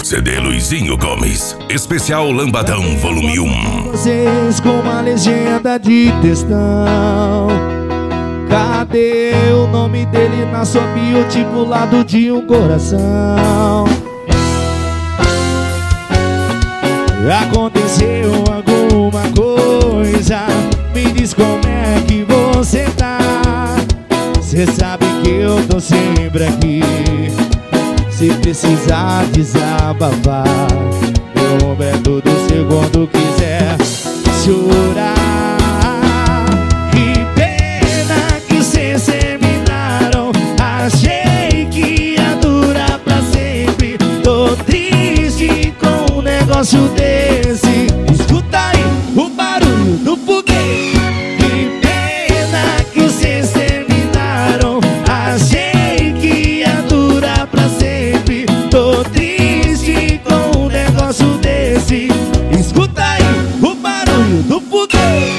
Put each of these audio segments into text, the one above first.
CD Luizinho Gomes, especial Lambadão Volume 1. Vocês com uma legenda de textão. Cadê o nome dele na sua bio, tipo lado de um coração? Aconteceu alguma coisa, me diz como é que você tá. Cê sabe que eu tô sempre aqui, se precisar desabafar. Meu ombro é todo seu quando quiser chorar. Que pena que cês terminaram, achei que ia durar pra sempre. Tô triste com um negócio desse. Escuta aí o barulho do foguete. Que pena que cês terminaram, achei que ia durar pra sempre. Tô triste com um negócio desse. Escuta aí o barulho do foguete.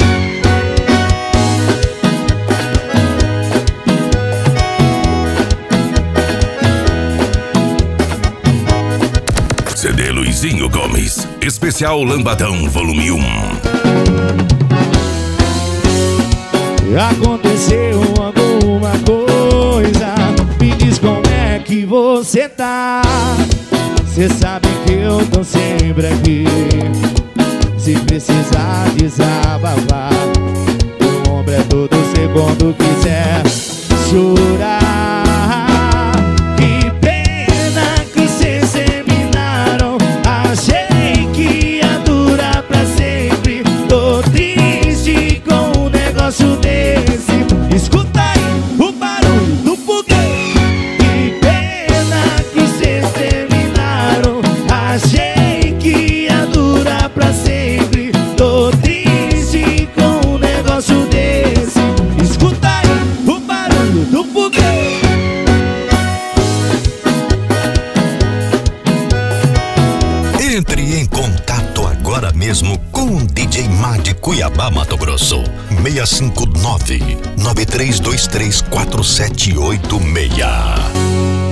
CD Luizinho Gomes, especial Lambadão Volume 1. Aconteceu alguma coisa, me diz como é que você tá. Cê sabe que eu tô sempre aqui, se precisar desabafar. O ombro é todo seu quando quiser chorar. Que pena que cês terminaram, achei que ia durar pra sempre. Tô triste com um negócio desse. Escuta aí o barulho do foguete. Que pena que cês terminaram, achei que ia durar pra sempre. Tô triste com um negócio desse. Escuta aí o barulho do foguete. Entre em contato agora mesmo com o DJ Mad Cuiabá, Mato Grosso. 659-9323-4786.